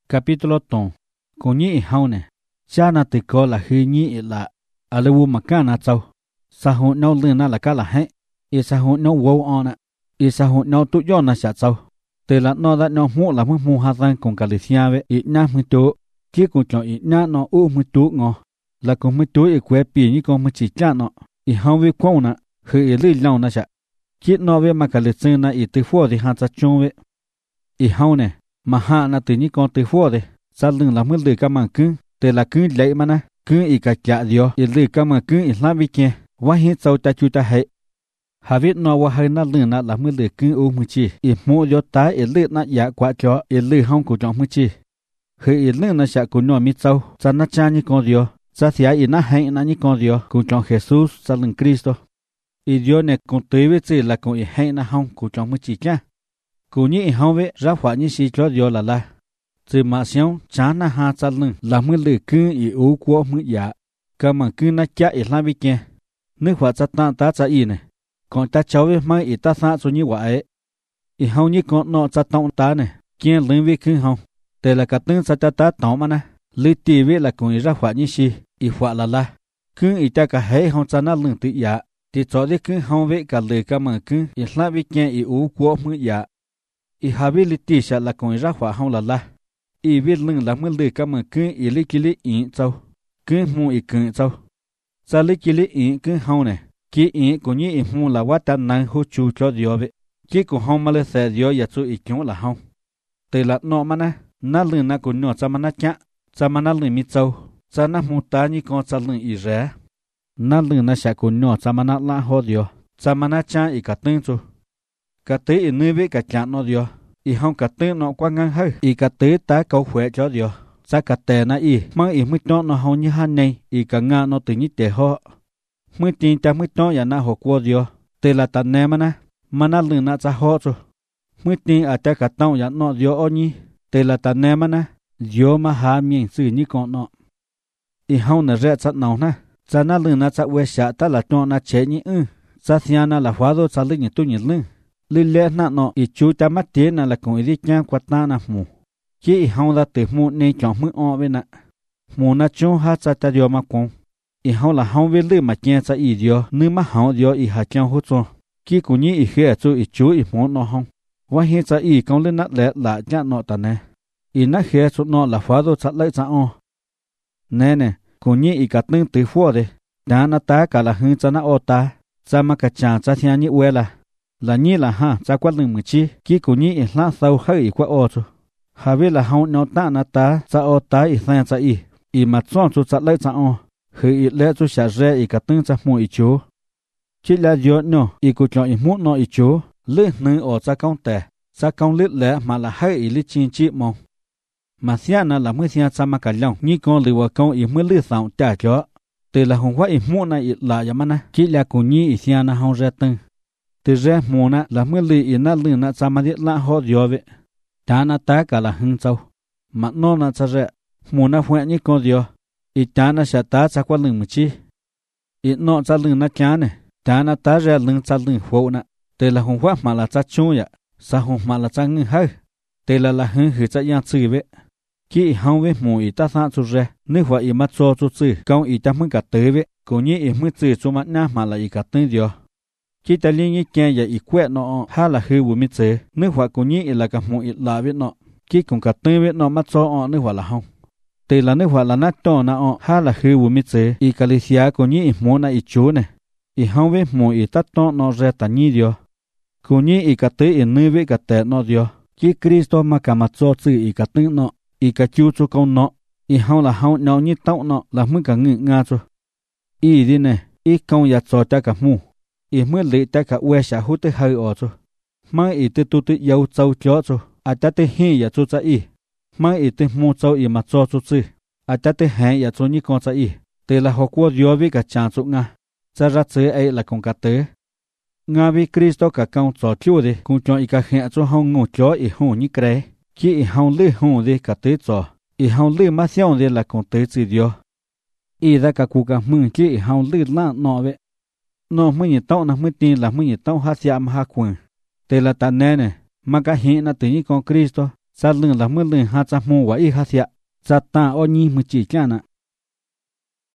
Capítulo ton. Con nhị hao nè. Cha na tự có là hư nhị là à lưu mà cá na châu. Sa hồn nâu lươn na là cá là hết. Ý sa hồn nâu vô on ạ. Ý sa hồn nâu tụ gió na xả châu. Từ là nó đã nó mua là mua hà giang cùng cả lịch xia về ít na mới tụ. Kia cũng cho ít na nó u mới tụ ngò. Là cũng mới tụ ít quê bì như con mới chỉ cha nó. Ý hao về quao nè. Hư ý lưỡi lâu na xả. Kiết nó về mà cả lịch sinh na ý tự phô thì hà cha chung về. Ý hao nè. Mà hạ na tự như con tự phô thì. Sa lưng là mới lưỡi cả mảng cứng. Từ là cứng lấy mà na. Cứng ý cả chả diо. Ý lưỡi cả mảng cứng ý làm việc kia. Quá hết sâu ta chú ta hệ. Hà viết nóว่าให้น่าเลื่อนน่ะละมือเลือกึ่งอูมือจีอีโมยอตายอีเลือน่ะอยากกว่าจ่ออีเลือห้องกูจ่อมือจีคืออีเลือน่ะจะกูนอมิเจ้าจะน่าจานี่กอนเดียวจะเสียอีน่าให้น่ะนี่กอนเดียวกูจ่อเยซูจะลึงคริสต์อีเดียวเนี่ยกูตีวิจิละกูอีให้น่ะห้องกูจ่อมือจีจ้ะกูนี่อีห้องเวรับว่านี่สิจ่อเดียวละจะมาเสียงจาน่ะหาจะลึงละมือเลือกึ่งอีอูกว่ามือยาก็มันกึ่งน่ะจะอีลาวิเกนึกว่าจะตาจะอีเนี่ยcòn ta cháu với mai ít ta xa số như vậy, ít hậu như con nọ ta tông ta này, kia lớn với khứ hậu, để là cả tương sa ta tông mà nè, lý tì với là cùng ra khoa như gì, ít khoa là, cứ ít ta cả hệ hậu ta nó lớn tự giả, thì cho đi cứ hậu với cả lời cả mà cứ ít lại với kia ít u của mới giả, ít hà với lý tì sẽ là cùng ra khoa hậu là, ít với lớn là mới lời cả mà cứ ít lý kia lý ít châu, cứ mua ít cứ châu, sa lý kia lý ít cứ hậu này. Ki in ko ni mu la wa ta nan ho chu cho dio ve ki ko hom ma le se dio ya chu I kyo la hom te la no ma na lu na ko no cha ma na cha ma na lu mi chau cha na mu ta ni ko cha lu I re na lu na sha ko no cha ma na la ho dio cha ma na cha I ka tin chu ka te I ne ve ka cha no dio I hom ka te no kwa ngang hơi I ka te ta ko khỏe cho dio cha ka te na I ma I mu no ho ni han nei I ka nga no tự ni te hoมื่อตีนจะมื่อน้อยอย่าน่าหกวัวเดียวเตละตันแนมันนะมันน่าลืมน่าจะหอจูมื่อตีนอาจจะกัดเต้าอย่านอเดียวอ้อนี้เตละตันแนมันนะเดียวมาหาเมียงสื่อนี่ก่อนเนาะอีเฮาน่ะแร่จัดเนานะจะน่าลืมน่าจะเวชะตะละตัวน่าเชนี่จะเสียน่ะละฟ้าโดจะลึกนี่ตุ้นี่ลึลิเล่น่ะเนาะอีจูจะมาเตน่ะละคงอีดิจ้างกว่าตาน่ะหมู่ที่อีเฮาละตึกหมู่ในจ่อมืออ้อเวน่ะหมู่น่ะจูหาจะตะเดียวมากงอีเฮาละเฮาเวลืมาเจียจะอีเดียวนึมาเฮาเดียวอีหาจังฮู้จัวกี้กูนี่อีเฮียจูอีจูอีหมอนอห้องว่าเฮจะอีกองเล่นนัดแหละละจะนอตะแนอีนักเฮียสุดนอละฟ้าโดจะเลยจะอ้อแน่กูนี่อีกัดนึงตือฟัวเดดานาตากะละหึจะนะออตาจะมากะจางจะเทียนี่เวละนี่ละฮะจะกว่าลึงมือจีกี้กูนี่อีละเซาเฮอีกว่าออจูหาเวละเฮานอตานาตาจะออตาอีแซจะอีมาจ้องจูจะเลยจะอ้อคืออีเล่จูชาเรอีกตึงจะมูอีจูคิดแล้วเยอะเนาะอีกูจออีมูนออีจูเลือดนึงออกจากกองแต่จากกองเลือดแหละมาละให้อีลิจินจิมองมาเสียนั่นละเมื่อเสียจะมากันลองนี่กองหรือว่ากองอีเมื่อเลือดสาวจ่าจ่อแต่ละหงว่าอีมูนอีลายามันนะคิดแล้วกูนี่อีเสียนะหงเรตึงแต่เรมูนะละเมื่อเลืออีนั่นเลือนะจะมาเดียละหอดยอเวจานาตากะละหึงเจ้ามันโนนะจะเรมูนะหัวนี่กองเดียวอีจานะชะตาจะกว่าลึงมือจีอีนอจะลึงนะจานะจานะตาเรลึงจะลึงหัวนะเตละหงว่ามาละจะชูยะสะหงมาละจะงึเฮเตละหึงหือจะยังซื่อเวกี้เฮาเวหมูอีตาซาจุเรนึกว่าอีมาโซจุซื่อกองอีจะมึงกะเตเวกูนี่อีมึงซื่อจุมาหน้ามาละอีกะตึงเดียวกี้ตะลิงอีแกอย่าอีแควะเนาะฮาละหือบ่มีเจนึกว่ากูนี่อีละกะหมูอีลาเวเนาะกี้คงกะตึงเวเนาะมาโซอนึกว่าละเฮาเตละนึกว่าละนัดต่อนะอ้อฮาละคือวุมิเจอีกาลิเซียกูนี่อีหมูนะอีจูเนี่ยอีเฮาเวหมูอีตัดต่อนอเรตานี่เดียวกูนี่อีกะเตอีนึเวกะเตนอเดียวที่คริสโตมากะมาโซซื่ออีกะตึงเนาะอีกะจูจุกอนเนาะอีเฮาละเฮาเนานี่เต้าเนาะละมึงกะงึงาจูอีดิเนี่ยอีกองยาโซตะกะหมูอีเมื่อเลตะกะเวชะหุตะเฮออจูมาอีตะตุตะยาวเจ้าจ้อจูอาจจะเตเฮียจูจะอีไม่อีตึมูเจ้าอีมาจ่อจุดซื้ออาจจะเตหายอย่าจนี่ก่อนจะอีเตละหกวัวยอวิกับจางจุงาจะรัดเสือไอละคงกะเตงาวิคริสโตกะกางจ่อคิวเดคงจ่ออีกะเหียจ่อห้องงูจ่ออีหูนี่เกรที่อีห้องเลือหูเดกะเตจ่ออีห้องเลือมาเสียวเดละคงเตจืดเดียวอีละกะกูกะมึงที่อีห้องเลือล่านอเวนอมึงอย่าเต้านะมึงตีละมึงอย่าเต้าหาเสียมหาควนเตละตาแน่เนี่ยมากะเหียนะตึงนี่ของคริสโต sa lưng là mưa lưng ha cha mô và y ha thịa, cha ta o nhi mưa chỉ cha nè,